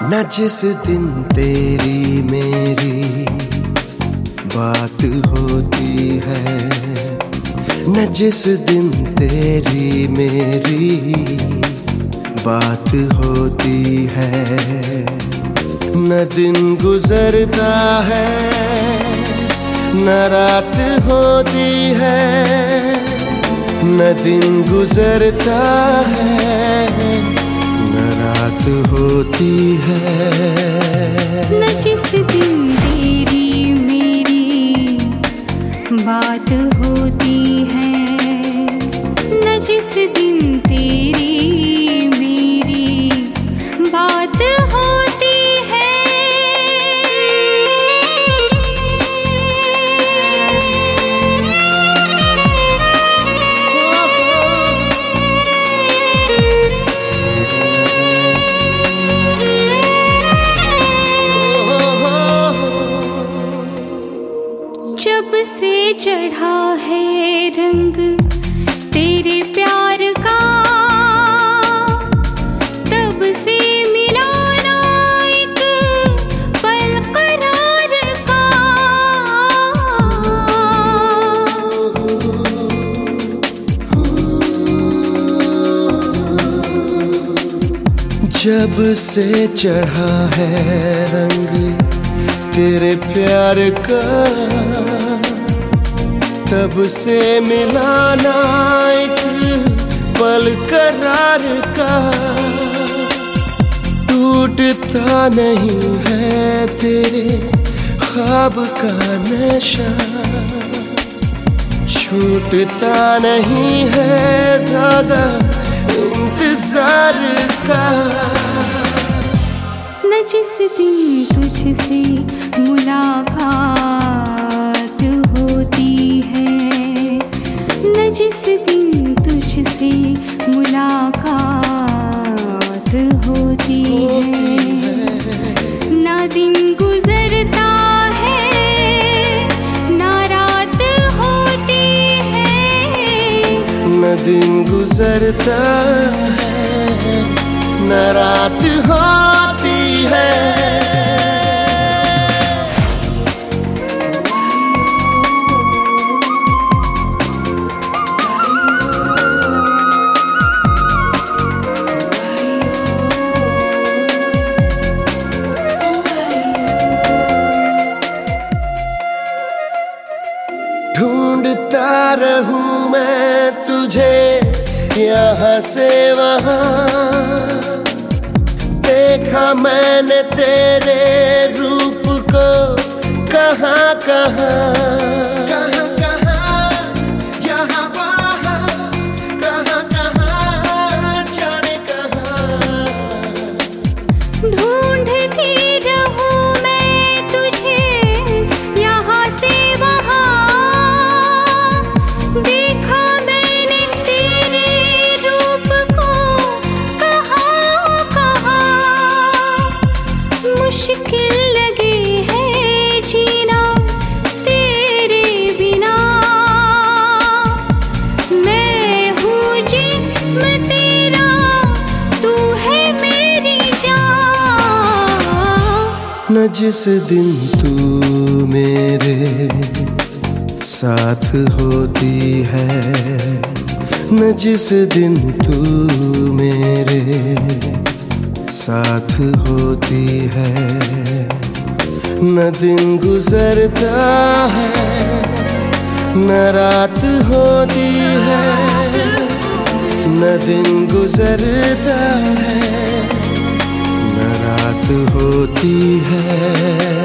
न जिस दिन तेरी मेरी बात होती है, न जिस दिन तेरी मेरी बात होती है, न दिन गुजरता है न रात होती है, न दिन गुजरता है न रात होती है। न जिस दिन तेरी मेरी बात होती है, न जिस दिन तेरी मेरी बात होती है। जब से चढ़ा है रंग तेरे प्यार का, तब से मिला ना एक पल करार का। जब से चढ़ा है रंग तेरे प्यार का, तब से मिलाना एक पल करार का। टूटता नहीं है तेरे ख्वाब का नशा, छूटता नहीं है धागा इंतजार का। न जिस दिन तुझसे मुलाकात होती है, न जिस दिन तुझसे मुलाकात होती है, ना दिन गुजरता है ना रात होती है, न दिन गुजरता है न रात होती है। ढूंढता रहूं मैं तुझे यहाँ से वहाँ, देखा मैंने तेरे रूप को कहाँ कहाँ। यहाँ वहाँ कहाँ कहाँ जाने कहाँ। ढूंढती रहूं मैं तुझे यहाँ से वहाँ, देखा मैंने तेरे रूप को कहाँ कहाँ। मुश्किल लगी है जीना तेरे बिना, मैं हूँ जिस्म तेरा तू है मेरी जान। न जिस दिन तू मेरे साथ होती है, न जिस दिन तू मेरे साथ होती है, न दिन गुजरता है न रात होती है, न दिन गुजरता है न रात होती है।